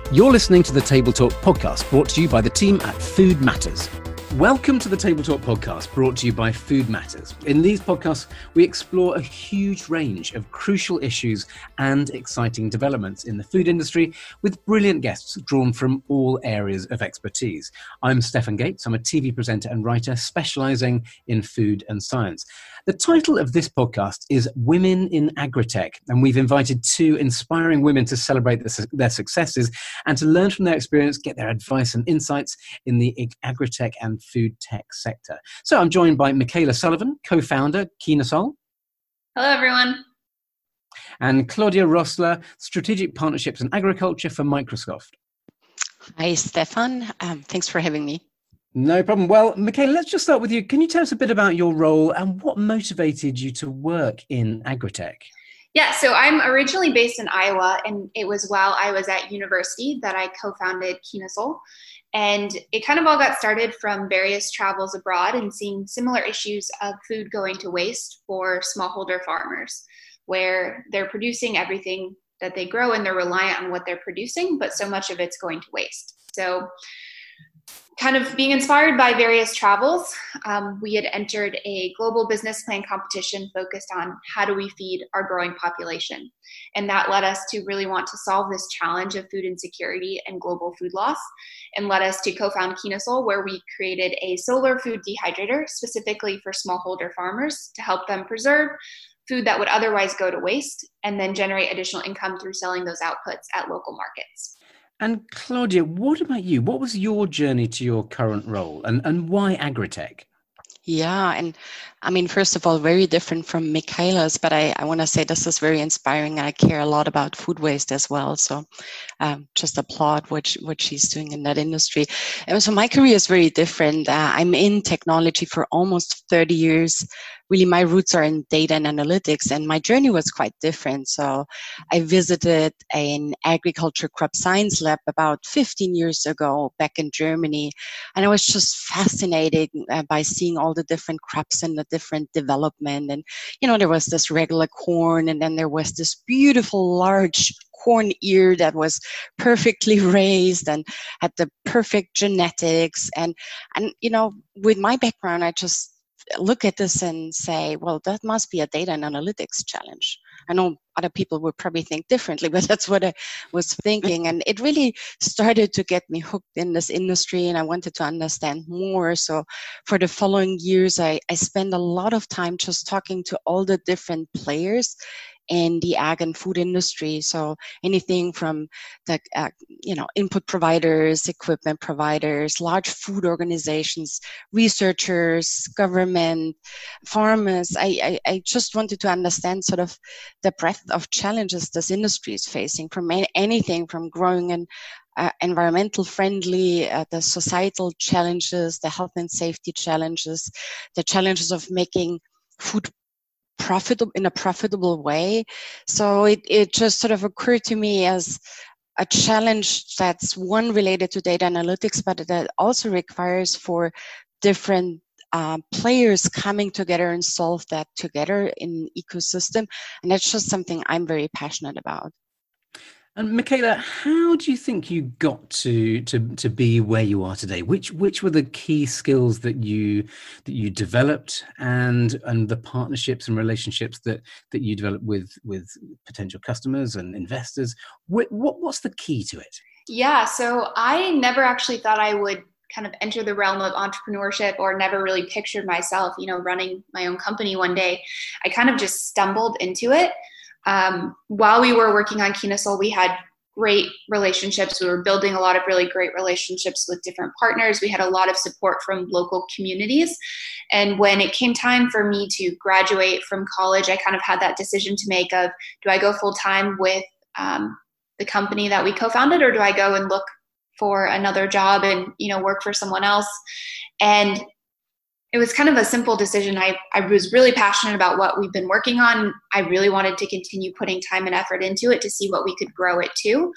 You're listening to the Table Talk podcast, brought to you by the team at Food Matters. Welcome to the Table Talk podcast, brought to you by Food Matters. In these podcasts, we explore a huge range of crucial issues and exciting developments in the food industry with brilliant guests drawn from all areas of expertise. I'm Stefan Gates. I'm a TV presenter and writer specialising in food and science. The title of this podcast is Women in Agritech, and we've invited two inspiring women to celebrate their successes and to learn from their experience, get their advice and insights in the agritech and food tech sector. So I'm joined by Michaela Sullivan, co-founder Kinosol. Hello, everyone. And Claudia Rossler, Strategic Partnerships and Agriculture for Microsoft. Hi, Stefan. Thanks for having me. No problem. Well, Michaela, let's just start with you. Can you tell us a bit about your role and what motivated you to work in agritech? Yeah, so I'm originally based in Iowa, and it was while I was at university that I co-founded Kinosol. And it kind of all got started from various travels abroad and seeing similar issues of food going to waste for smallholder farmers, where they're producing everything that they grow and they're reliant on what they're producing, but so much of it's going to waste. So kind of being inspired by various travels, we had entered a global business plan competition focused on how do we feed our growing population. And that led us to really want to solve this challenge of food insecurity and global food loss, and led us to co-found Kinosol, where we created a solar food dehydrator specifically for smallholder farmers to help them preserve food that would otherwise go to waste and then generate additional income through selling those outputs at local markets. And Claudia, what about you? What was your journey to your current role and why agritech? Yeah, and I mean, first of all, very different from Michaela's, but I want to say this is very inspiring. I care a lot about food waste as well. So just applaud what she's doing in that industry. And so my career is very different. I'm in technology for almost 30 years. Really, my roots are in data and analytics, and my journey was quite different. So I visited an agriculture crop science lab about 15 years ago back in Germany, and I was just fascinated by seeing all the different crops and the different development. And, there was this regular corn, and then there was this beautiful large corn ear that was perfectly raised and had the perfect genetics. And with my background, I just look at this and say, well, that must be a data and analytics challenge. I know other people would probably think differently, but that's what I was thinking. And it really started to get me hooked in this industry, and I wanted to understand more. So for the following years, I spent a lot of time just talking to all the different players in the ag and food industry. So anything from the input providers, equipment providers, large food organizations, researchers, government, farmers. I just wanted to understand sort of the breadth of challenges this industry is facing, from anything from growing and environmental friendly, the societal challenges, the health and safety challenges, the challenges of making food profitable in a profitable way. So it just sort of occurred to me as a challenge that's one related to data analytics, but that also requires for different players coming together and solve that together in ecosystem. And that's just something I'm very passionate about. And Michaela, how do you think you got to be where you are today? Which were the key skills that you developed, and the partnerships and relationships that you developed with potential customers and investors? What's the key to it? Yeah, so I never actually thought I would kind of enter the realm of entrepreneurship, or never really pictured myself, running my own company one day. I kind of just stumbled into it. While we were working on Kinosol, we had great relationships. We were building a lot of really great relationships with different partners. We had a lot of support from local communities. And when it came time for me to graduate from college, I kind of had that decision to make of, do I go full time with the company that we co-founded, or do I go and look for another job and, work for someone else? And it was kind of a simple decision. I was really passionate about what we've been working on. I really wanted to continue putting time and effort into it to see what we could grow it to,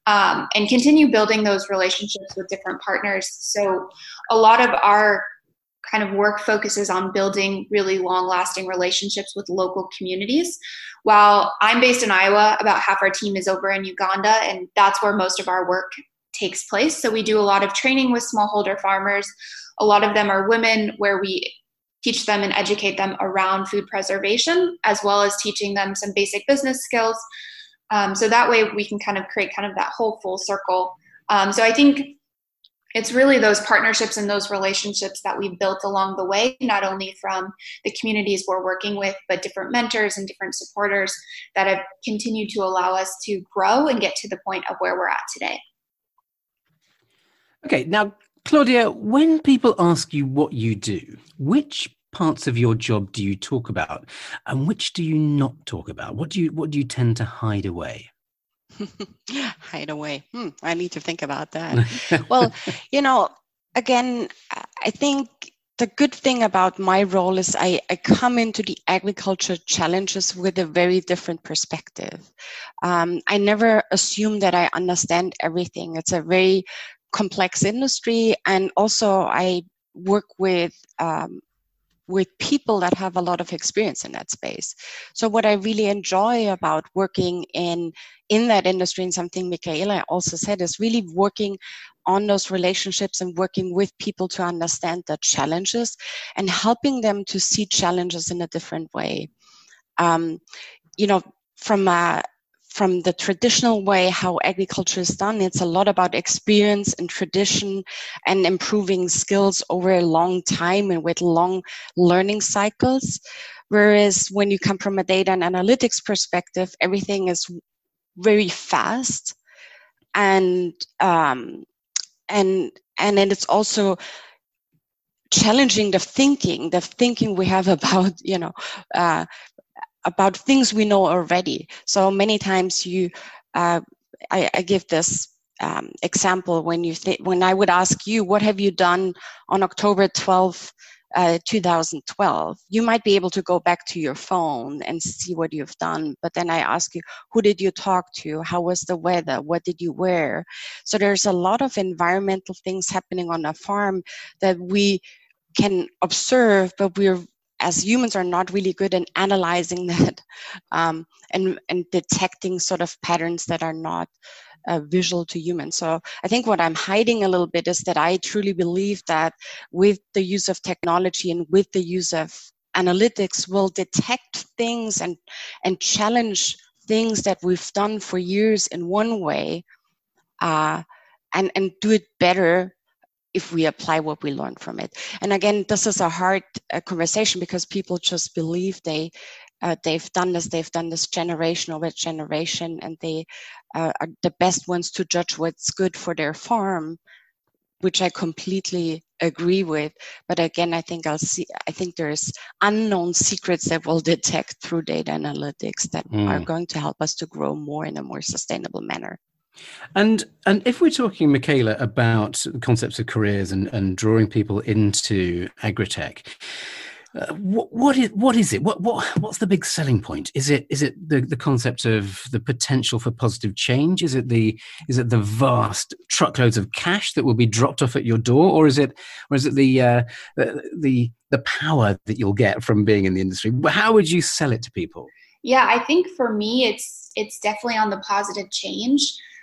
and continue building those relationships with different partners. So a lot of our kind of work focuses on building really long-lasting relationships with local communities. While I'm based in Iowa, about half our team is over in Uganda, and that's where most of our work takes place. So we do a lot of training with smallholder farmers. A lot of them are women, where we teach them and educate them around food preservation, as well as teaching them some basic business skills. So that way we can kind of create kind of that whole full circle. So I think it's really those partnerships and those relationships that we've built along the way, not only from the communities we're working with, but different mentors and different supporters that have continued to allow us to grow and get to the point of where we're at today. Okay, now, Claudia, when people ask you what you do, which parts of your job do you talk about and which do you not talk about? What do you tend to hide away? Hide away. I need to think about that. Well, again, I think the good thing about my role is I come into the agriculture challenges with a very different perspective. I never assume that I understand everything. It's a very complex industry, and also I work with people that have a lot of experience in that space. So what I really enjoy about working in that industry, and something Michaela also said, is really working on those relationships and working with people to understand the challenges and helping them to see challenges in a different way. From the traditional way how agriculture is done, it's a lot about experience and tradition and improving skills over a long time and with long learning cycles. Whereas when you come from a data and analytics perspective, everything is very fast, and it's also challenging the thinking we have about about things we know already. So many times I give this example when I would ask you, what have you done on October 12th, 2012? You might be able to go back to your phone and see what you've done. But then I ask you, who did you talk to? How was the weather? What did you wear? So there's a lot of environmental things happening on a farm that we can observe, but as humans are not really good in analyzing that and detecting sort of patterns that are not visual to humans. So I think what I'm hiding a little bit is that I truly believe that with the use of technology and with the use of analytics, we'll detect things and challenge things that we've done for years in one way and do it better if we apply what we learned from it. And again, this is a hard conversation because people just believe they've done this generation over generation, and they are the best ones to judge what's good for their farm, which I completely agree with. But again, I think there's unknown secrets that we'll detect through data analytics that are going to help us to grow more in a more sustainable manner. And if we're talking, Michaela, about concepts of careers and drawing people into agritech, what is it? What's the big selling point? Is it the concept of the potential for positive change? Is it the vast truckloads of cash that will be dropped off at your door, or is it the power that you'll get from being in the industry? How would you sell it to people? Yeah, I think for me, it's definitely on the positive change.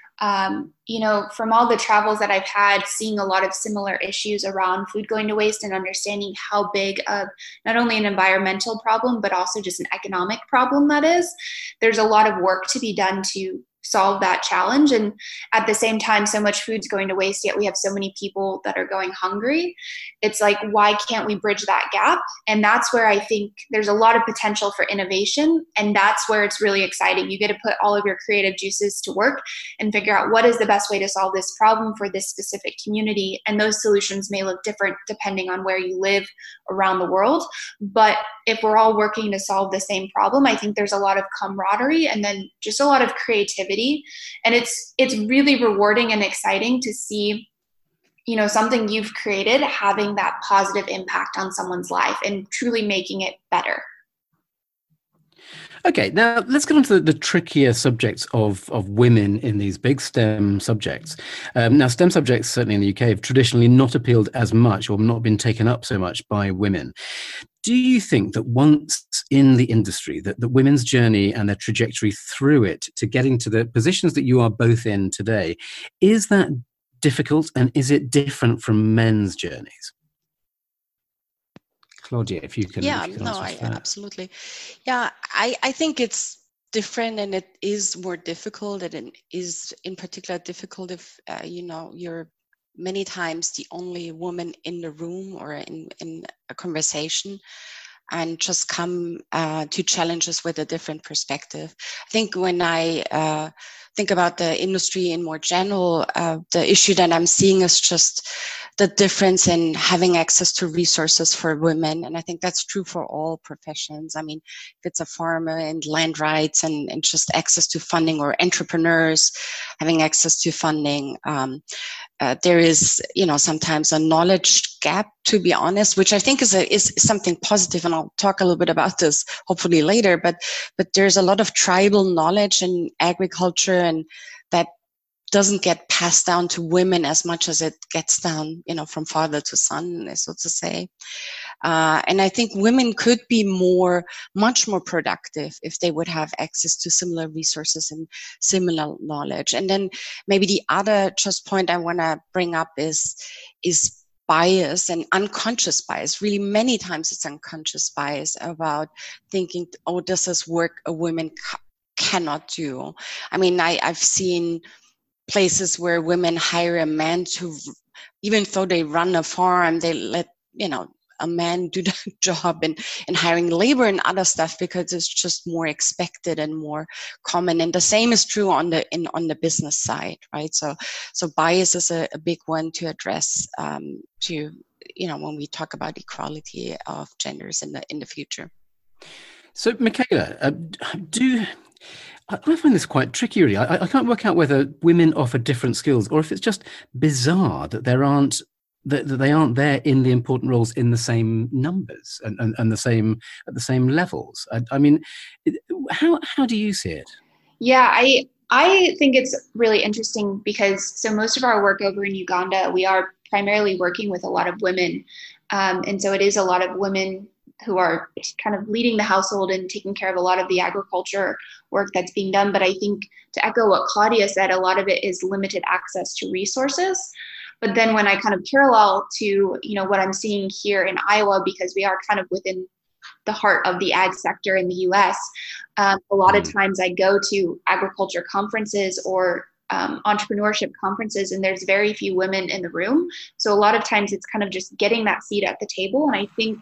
From all the travels that I've had, seeing a lot of similar issues around food going to waste and understanding how big of not only an environmental problem, but also just an economic problem that is, there's a lot of work to be done to solve that challenge. And at the same time, so much food's going to waste, yet we have so many people that are going hungry. It's like, why can't we bridge that gap? And that's where I think there's a lot of potential for innovation. And that's where it's really exciting. You get to put all of your creative juices to work and figure out what is the best way to solve this problem for this specific community. And those solutions may look different depending on where you live around the world. But if we're all working to solve the same problem, I think there's a lot of camaraderie and then just a lot of creativity. And it's really rewarding and exciting to see, something you've created having that positive impact on someone's life and truly making it better. Okay, now let's get on to the trickier subjects of women in these big STEM subjects. Now, STEM subjects, certainly in the UK, have traditionally not appealed as much or not been taken up so much by women. Do you think that once in the industry, that the women's journey and their trajectory through it to getting to the positions that you are both in today, is that difficult, and is it different from men's journeys? Claudia, if you can, Yeah, if you can no, answer that. absolutely. Yeah, I think it's different, and it is more difficult, and it is in particular difficult if, you're many times the only woman in the room or in a conversation, and just come to challenges with a different perspective. I think when I think about the industry in more general, the issue that I'm seeing is just the difference in having access to resources for women. And I think that's true for all professions. I mean, if it's a farmer and land rights and just access to funding, or entrepreneurs having access to funding, there is, sometimes a knowledge gap, to be honest, which I think is something positive, and I'll talk a little bit about this hopefully later. But there's a lot of tribal knowledge in agriculture, and that doesn't get passed down to women as much as it gets down, from father to son, so to say. And I think women could be much more productive if they would have access to similar resources and similar knowledge. And then maybe the other just point I want to bring up is bias and unconscious bias. Really, many times it's unconscious bias about thinking, oh, this is work a woman cannot do. I mean, I've seen places where women hire a man to, even though they run a farm, they let, a man do the job in hiring labor and other stuff, because it's just more expected and more common. And the same is true on the business side, right? So bias is a big one to address, when we talk about equality of genders in the future. So, Michaela, I find this quite tricky, really. I can't work out whether women offer different skills, or if it's just bizarre that they aren't there in the important roles in the same numbers and the same at the same levels. I mean, how do you see it? Yeah, I think it's really interesting because most of our work over in Uganda, we are primarily working with a lot of women, and so it is a lot of women who are kind of leading the household and taking care of a lot of the agriculture work that's being done. But I think, to echo what Claudia said, a lot of it is limited access to resources. But then when I kind of parallel to, what I'm seeing here in Iowa, because we are kind of within the heart of the ag sector in the US, a lot of times I go to agriculture conferences or entrepreneurship conferences, and there's very few women in the room. So a lot of times it's kind of just getting that seat at the table. And I think,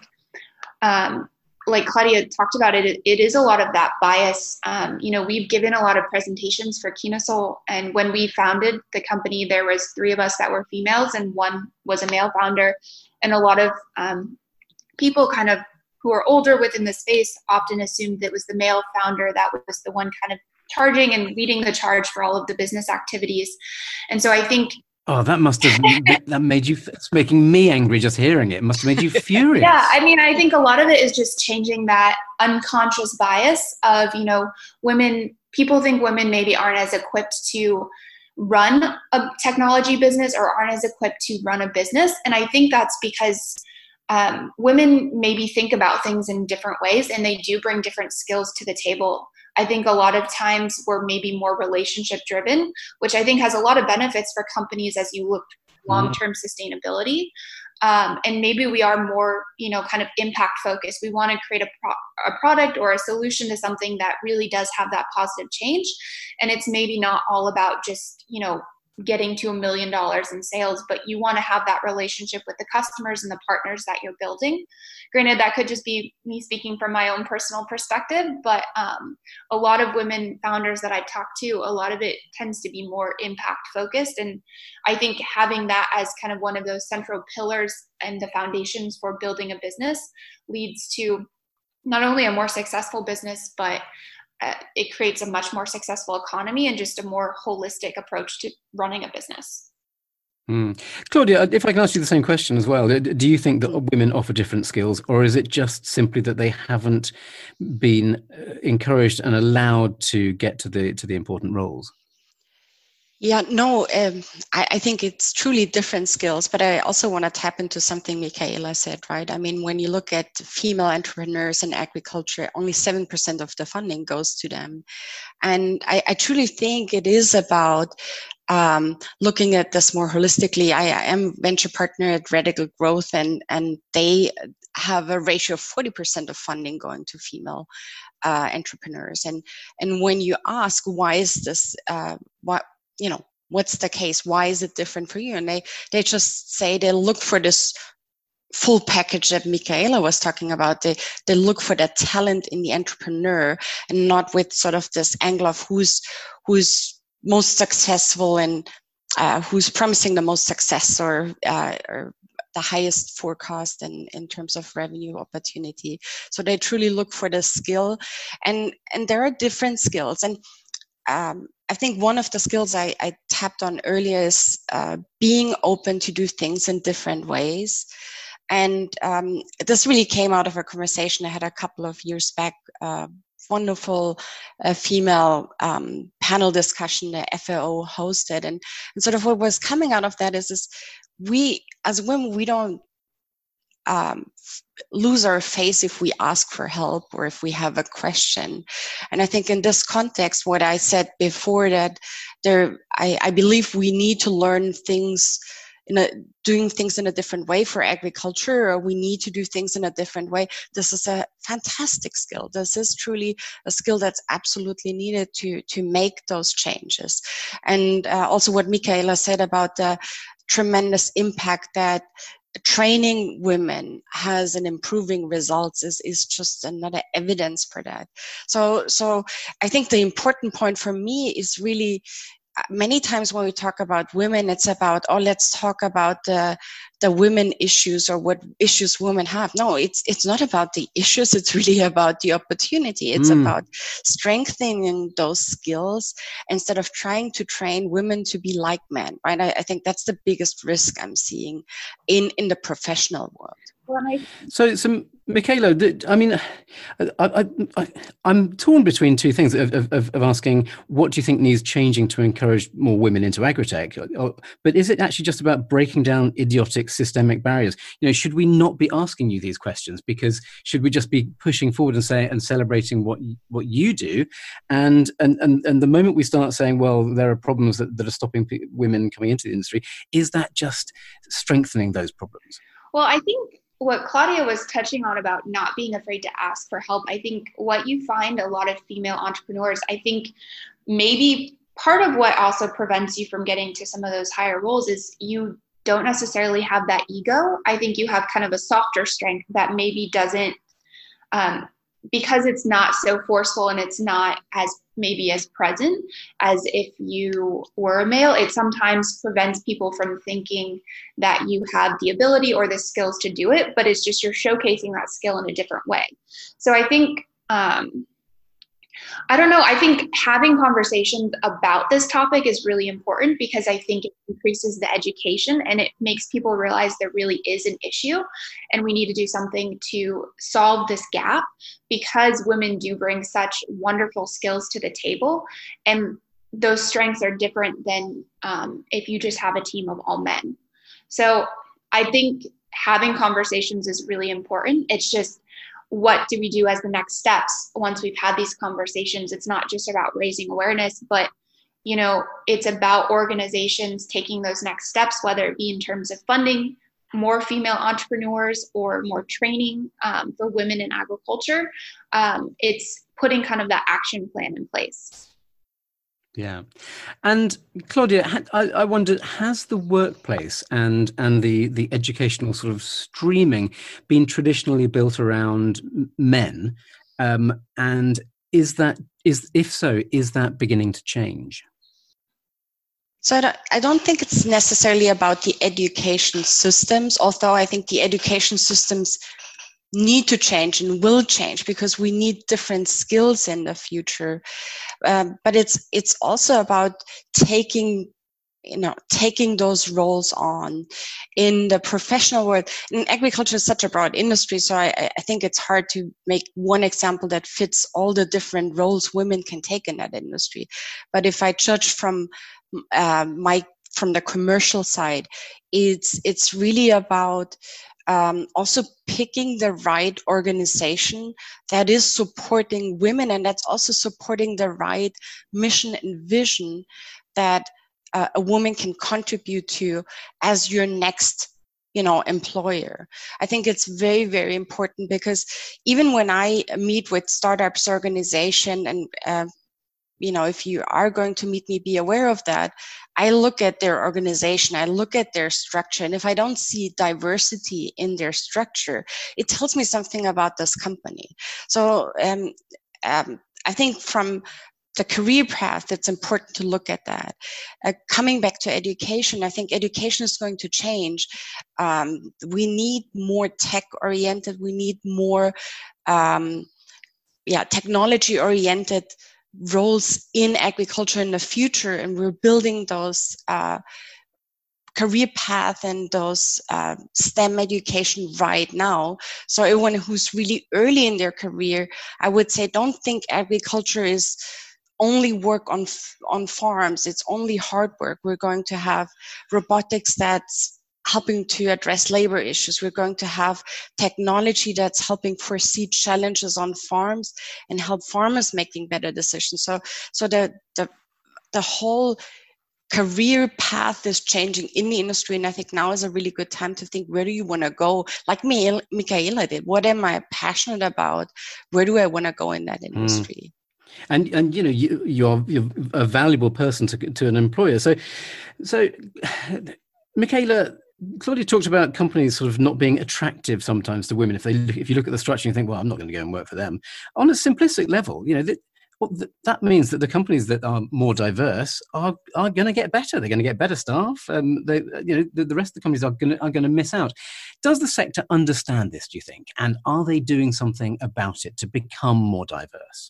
like Claudia talked about it is a lot of that bias. We've given a lot of presentations for Kinosol, and when we founded the company, there was 3 of us that were females and 1 was a male founder. And a lot of people kind of who are older within the space often assumed that it was the male founder that was the one kind of charging and leading the charge for all of the business activities. And so I think, oh, that made you, it's making me angry just hearing it. It must have made you furious. Yeah, I mean, I think a lot of it is just changing that unconscious bias of, women, people think women maybe aren't as equipped to run a technology business or aren't as equipped to run a business. And I think that's because women maybe think about things in different ways, and they do bring different skills to the table. I think a lot of times we're maybe more relationship driven, which I think has a lot of benefits for companies as you look long-term sustainability. And maybe we are more, kind of impact focused. We want to create a product or a solution to something that really does have that positive change. And it's maybe not all about just, getting to $1 million in sales, but you want to have that relationship with the customers and the partners that you're building. Granted, that could just be me speaking from my own personal perspective, but a lot of women founders that I've talked to, a lot of it tends to be more impact focused. And I think having that as kind of one of those central pillars and the foundations for building a business leads to not only a more successful business, but it creates a much more successful economy and just a more holistic approach to running a business. Claudia, if I can ask you the same question as well, do you think that women offer different skills, or is it just simply that they haven't been encouraged and allowed to get to the important roles? Yeah, no, I think it's truly different skills, but I also want to tap into something Michaela said, right? I mean, when you look at female entrepreneurs in agriculture, only 7% of the funding goes to them. And I truly think it is about looking at this more holistically. I am venture partner at Radical Growth, and they have a ratio of 40% of funding going to female entrepreneurs. And when you ask, why is this, what's the case? Why is it different for you? And they just say they look for this full package that Michaela was talking about. They look for the talent in the entrepreneur, and not with sort of this angle of who's most successful and who's promising the most success or the highest forecast in terms of revenue opportunity. So they truly look for the skill, and there are different skills. And I think one of the skills I tapped on earlier is being open to do things in different ways. And this really came out of a conversation I had a couple of years back, wonderful female panel discussion that FAO hosted. And sort of what was coming out of that is we, as women, we don't lose our face if we ask for help or if we have a question. And I think in this context, what I said before, that I believe we need to learn things doing things in a different way for agriculture, or we need to do things in a different way. This is a fantastic skill. This is truly a skill that's absolutely needed to make those changes. And also what Michaela said about the tremendous impact that training women has in improving results is just another evidence for that. So I think the important point for me is really, many times when we talk about women, it's about, let's talk about the women issues or what issues women have. No, it's not about the issues. It's really about the opportunity. It's about strengthening those skills instead of trying to train women to be like men, right? I think that's the biggest risk I'm seeing in the professional world. So Michaela, I mean, I'm torn between two things of asking, what do you think needs changing to encourage more women into agritech? But is it actually just about breaking down idiotic systemic barriers? Should we not be asking you these questions? Because should we just be pushing forward and celebrating what you do? And the moment we start saying, well, there are problems that are stopping women coming into the industry, is that just strengthening those problems? Well, I think what Claudia was touching on about not being afraid to ask for help, I think what you find a lot of female entrepreneurs, I think maybe part of what also prevents you from getting to some of those higher roles is you don't necessarily have that ego. I think you have kind of a softer strength that maybe doesn't, because it's not so forceful and it's not as present as if you were a male, it sometimes prevents people from thinking that you have the ability or the skills to do it, but it's just you're showcasing that skill in a different way. So I think, I don't know, I think having conversations about this topic is really important because I think it increases the education and it makes people realize there really is an issue and we need to do something to solve this gap because women do bring such wonderful skills to the table and those strengths are different than if you just have a team of all men. So I think having conversations is really important. It's just, what do we do as the next steps once we've had these conversations? It's not just about raising awareness, but it's about organizations taking those next steps, whether it be in terms of funding more female entrepreneurs or more training for women in agriculture. It's putting kind of that action plan in place. Yeah. And Claudia, I wondered, has the workplace and the educational sort of streaming been traditionally built around men? And if so, is that beginning to change? So I don't think it's necessarily about the education systems, although I think the education systems need to change and will change because we need different skills in the future. But it's also about taking taking those roles on in the professional world. And agriculture is such a broad industry, so I think it's hard to make one example that fits all the different roles women can take in that industry. But if I judge from from the commercial side, it's really about also picking the right organization that is supporting women, and that's also supporting the right mission and vision that a woman can contribute to as your next employer. I think it's very, very important, because even when I meet with startups organization, and if you are going to meet me, be aware of that. I look at their organization, I look at their structure, and if I don't see diversity in their structure, it tells me something about this company. So I think from the career path, it's important to look at that. Coming back to education, I think education is going to change. We need more tech-oriented. We need more technology-oriented roles in agriculture in the future, and we're building those career path and those STEM education right now. So everyone who's really early in their career, I would say, don't think agriculture is only work on farms. It's only hard work. We're going to have robotics that's helping to address labor issues. We're going to have technology that's helping foresee challenges on farms and help farmers making better decisions. So the whole career path is changing in the industry, and I think now is a really good time to think, where do you want to go? Like Michaela did. What am I passionate about? Where do I want to go in that industry? And you're a valuable person to an employer. So Michaela, Claudia talked about companies sort of not being attractive sometimes to women. If you look at the structure, you think, well, I'm not going to go and work for them. On a simplistic level, that means that the companies that are more diverse are going to get better. They're going to get better staff, and the rest of the companies are going to miss out. Does the sector understand this, do you think? And are they doing something about it to become more diverse?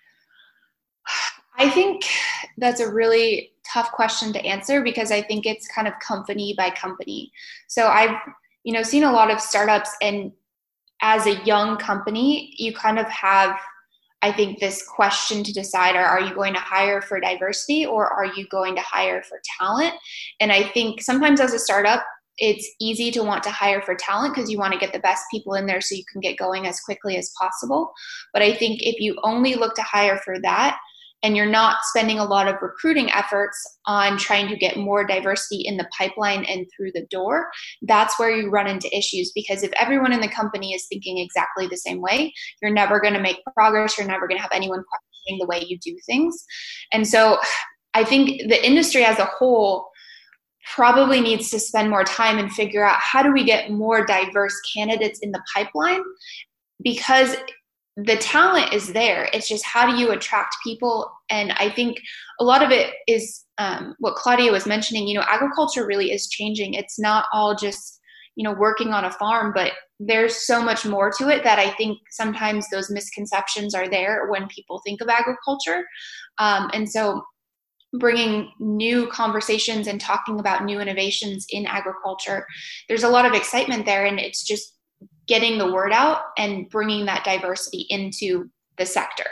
I think that's a really tough question to answer, because I think it's kind of company by company. So I've, seen a lot of startups, and as a young company, you kind of have, I think, this question to decide, are you going to hire for diversity, or are you going to hire for talent? And I think sometimes as a startup, it's easy to want to hire for talent because you want to get the best people in there so you can get going as quickly as possible. But I think if you only look to hire for that, and you're not spending a lot of recruiting efforts on trying to get more diversity in the pipeline and through the door, that's where you run into issues. Because if everyone in the company is thinking exactly the same way, you're never going to make progress. You're never going to have anyone questioning the way you do things. And so I think the industry as a whole probably needs to spend more time and figure out, how do we get more diverse candidates in the pipeline? Because the talent is there. It's just, how do you attract people? And I think a lot of it is what Claudia was mentioning. Agriculture really is changing. It's not all just, working on a farm, but there's so much more to it that I think sometimes those misconceptions are there when people think of agriculture. And so bringing new conversations and talking about new innovations in agriculture, there's a lot of excitement there, and it's just getting the word out and bringing that diversity into the sector.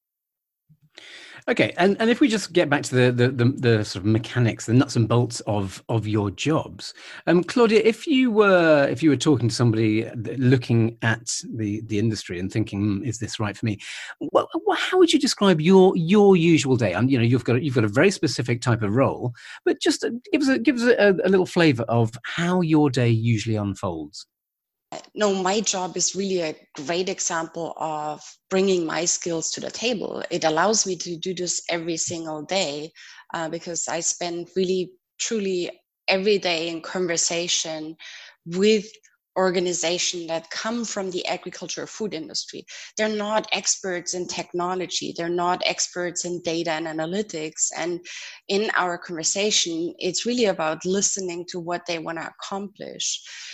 Okay, and if we just get back to the sort of mechanics, the nuts and bolts of your jobs, Claudia, if you were talking to somebody looking at the industry and thinking, is this right for me? Well, how would you describe your usual day? You've got a very specific type of role, but just give us a little flavour of how your day usually unfolds. No, my job is really a great example of bringing my skills to the table. It allows me to do this every single day because I spend really, truly every day in conversation with organizations that come from the agriculture food industry. They're not experts in technology. They're not experts in data and analytics. And in our conversation, it's really about listening to what they want to accomplish.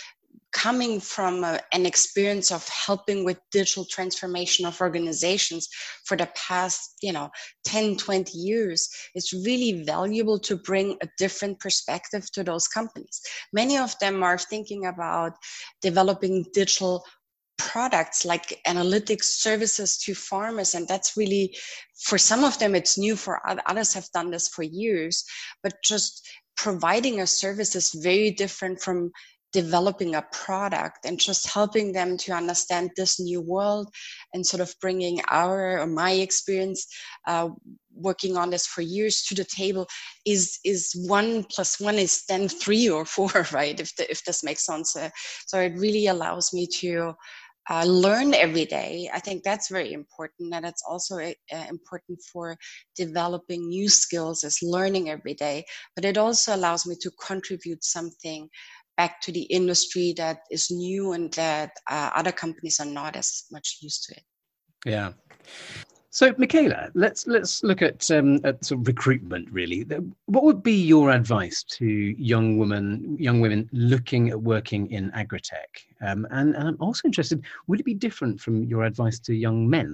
coming from an experience of helping with digital transformation of organizations for the past 10, 20 years, it's really valuable to bring a different perspective to those companies. Many of them are thinking about developing digital products like analytics services to farmers, and that's really, for some of them it's new, for others have done this for years, but just providing a service is very different from developing a product, and just helping them to understand this new world and sort of bringing my experience working on this for years to the table is 1 + 1 is then 3 or 4, right? If this makes sense. So it really allows me to learn every day. I think that's very important, and it's also important for developing new skills, is learning every day. But it also allows me to contribute something back to the industry that is new and that other companies are not as much used to it. Yeah. So, Michaela, let's look at sort of recruitment, really. What would be your advice to young women looking at working in agritech? And I'm also interested, would it be different from your advice to young men?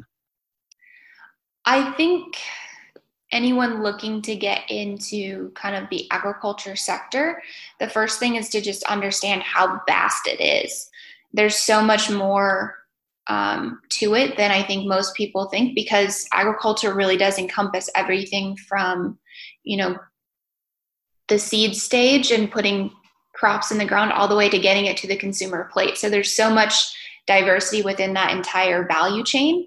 I think anyone looking to get into kind of the agriculture sector, the first thing is to just understand how vast it is. There's so much more to it than I think most people think, because agriculture really does encompass everything from, the seed stage and putting crops in the ground all the way to getting it to the consumer plate. So there's so much diversity within that entire value chain.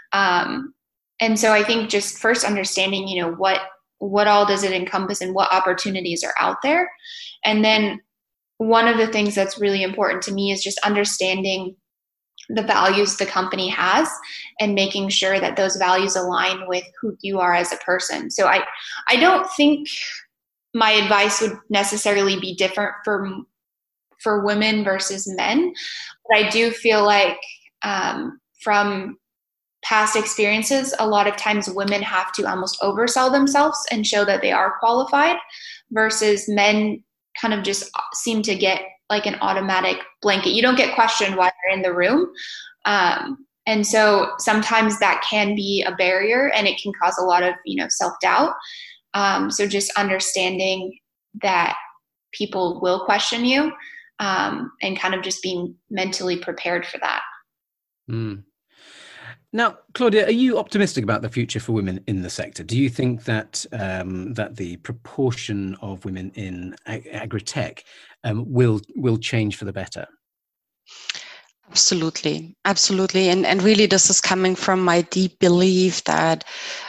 And so I think just first understanding, what all does it encompass and what opportunities are out there. And then one of the things that's really important to me is just understanding the values the company has and making sure that those values align with who you are as a person. So I don't think my advice would necessarily be different for women versus men, but I do feel like from past experiences, a lot of times women have to almost oversell themselves and show that they are qualified, versus men kind of just seem to get like an automatic blanket. You don't get questioned while you're in the room. And so sometimes that can be a barrier, and it can cause a lot of, self-doubt. So just understanding that people will question you, and kind of just being mentally prepared for that. Mm. Now, Claudia, are you optimistic about the future for women in the sector? Do you think that that the proportion of women in agritech will change for the better? Absolutely. And really, this is coming from my deep belief that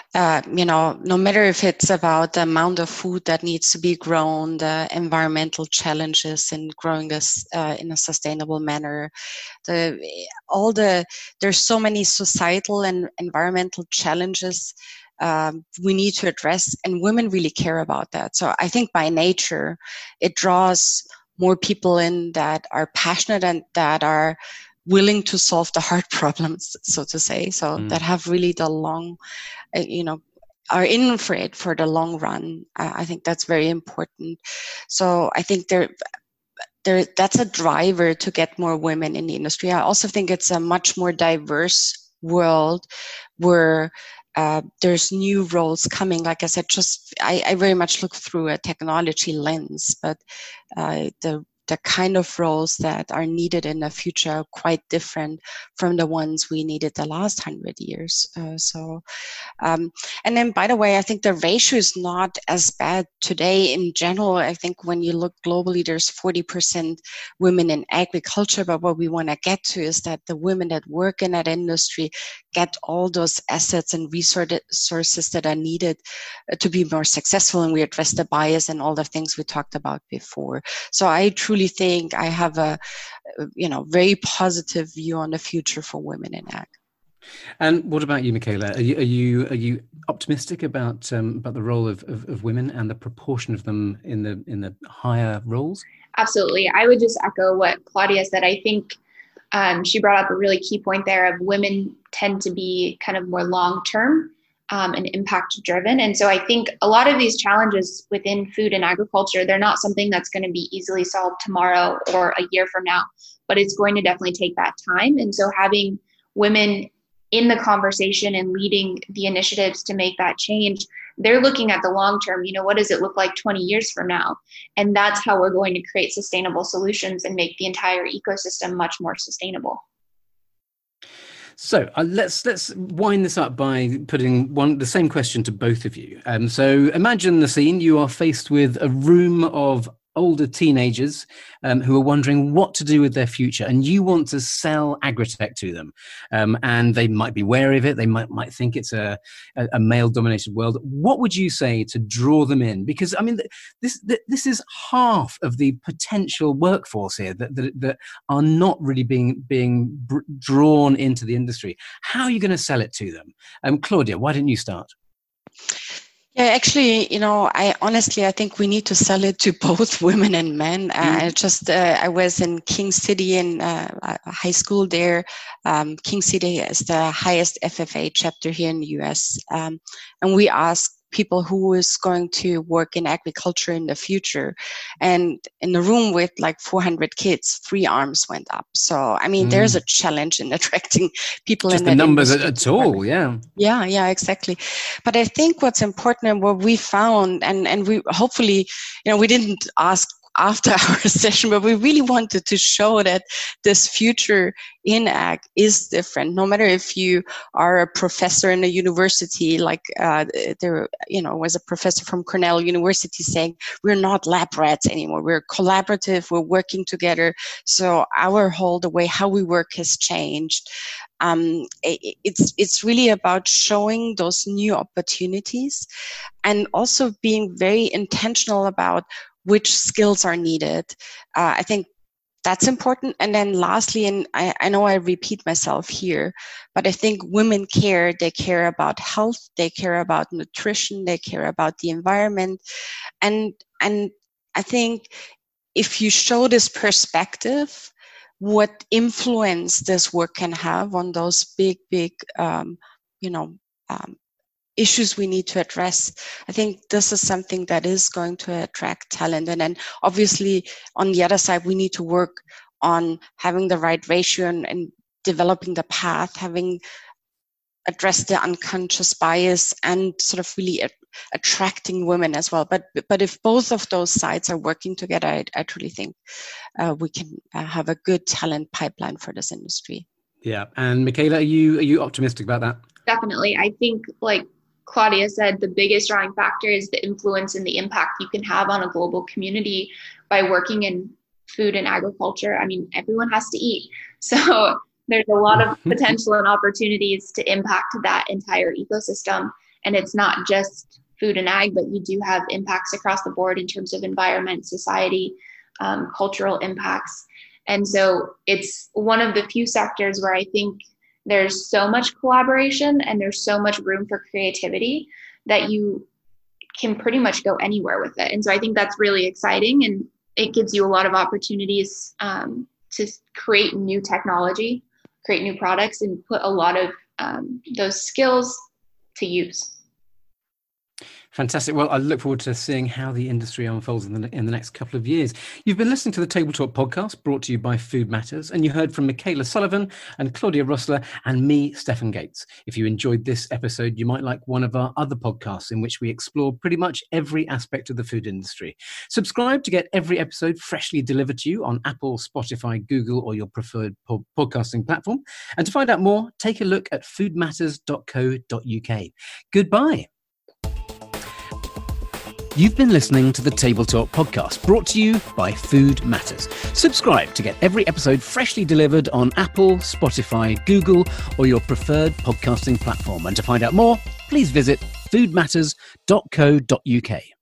no matter if it's about the amount of food that needs to be grown, the environmental challenges in growing this in a sustainable manner, there's so many societal and environmental challenges we need to address, and women really care about that. So I think by nature, it draws more people in that are passionate and that are willing to solve the hard problems, so to say. So that have really the long, are in for it for the long run. I think that's very important. So I think that's a driver to get more women in the industry. I also think it's a much more diverse world where there's new roles coming. Like I said, I very much look through a technology lens, but the kind of roles that are needed in the future are quite different from the ones we needed the last 100 years. And then, by the way, I think the ratio is not as bad today in general. I think when you look globally, there's 40% women in agriculture, but what we want to get to is that the women that work in that industry get all those assets and resources that are needed to be more successful, and we address the bias and all the things we talked about before. So I truly think I have a very positive view on the future for women in ag. And what about you, Michaela? Are you optimistic about the role of women and the proportion of them in the higher roles? Absolutely. I would just echo what Claudia said. I think she brought up a really key point there of women tend to be kind of more long-term and impact-driven. And so I think a lot of these challenges within food and agriculture, they're not something that's going to be easily solved tomorrow or a year from now. but it's going to definitely take that time. And so having women in the conversation and leading the initiatives to make that change, they're looking at the long term. What does it look like 20 years from now? And that's how we're going to create sustainable solutions and make the entire ecosystem much more sustainable. So let's wind this up by putting the same question to both of you. So imagine the scene. You are faced with a room of older teenagers who are wondering what to do with their future, and you want to sell Agritech to them, and they might be wary of it. They might think it's a male-dominated world. What would you say to draw them in? Because I mean, this is half of the potential workforce here that are not really being drawn into the industry. How are you going to sell it to them? Claudia, why don't you start? Yeah, actually, I think we need to sell it to both women and men. I was in King City in high school there. King City is the highest FFA chapter here in the US. And we asked people who is going to work in agriculture in the future. And in the room with like 400 kids, 3 arms went up. So, I mean, there's a challenge in attracting people just in the numbers industry. At all, yeah. Yeah, exactly. But I think what's important and what we found, and we hopefully, we didn't ask after our session, but we really wanted to show that this future in ag is different. No matter if you are a professor in a university, like there was a professor from Cornell University saying, we're not lab rats anymore. We're collaborative. We're working together. So the way how we work has changed. It's really about showing those new opportunities and also being very intentional about which skills are needed. I think that's important. And then lastly, and I know I repeat myself here, but I think women they care about health, they care about nutrition, they care about the environment. And I think if you show this perspective, what influence this work can have on those big, issues we need to address. I think this is something that is going to attract talent. And then obviously on the other side, we need to work on having the right ratio and developing the path, having addressed the unconscious bias and sort of really attracting women as well. But if both of those sides are working together, I truly think we can have a good talent pipeline for this industry. Yeah. And Michaela, are you optimistic about that? Definitely. I think, like Claudia said, the biggest drawing factor is the influence and the impact you can have on a global community by working in food and agriculture. I mean, everyone has to eat. So there's a lot of potential and opportunities to impact that entire ecosystem. And it's not just food and ag, but you do have impacts across the board in terms of environment, society, cultural impacts. And so it's one of the few sectors where I think there's so much collaboration and there's so much room for creativity that you can pretty much go anywhere with it. And so I think that's really exciting, and it gives you a lot of opportunities to create new technology, create new products, and put a lot of those skills to use. Fantastic. Well, I look forward to seeing how the industry unfolds in the next couple of years. You've been listening to the Table Talk podcast brought to you by Food Matters, and you heard from Michaela Sullivan and Claudia Rossler and me, Stefan Gates. If you enjoyed this episode, you might like one of our other podcasts in which we explore pretty much every aspect of the food industry. Subscribe to get every episode freshly delivered to you on Apple, Spotify, Google, or your preferred podcasting platform. And to find out more, take a look at foodmatters.co.uk. Goodbye. You've been listening to the Table Talk podcast brought to you by Food Matters. Subscribe to get every episode freshly delivered on Apple, Spotify, Google, or your preferred podcasting platform. And to find out more, please visit foodmatters.co.uk.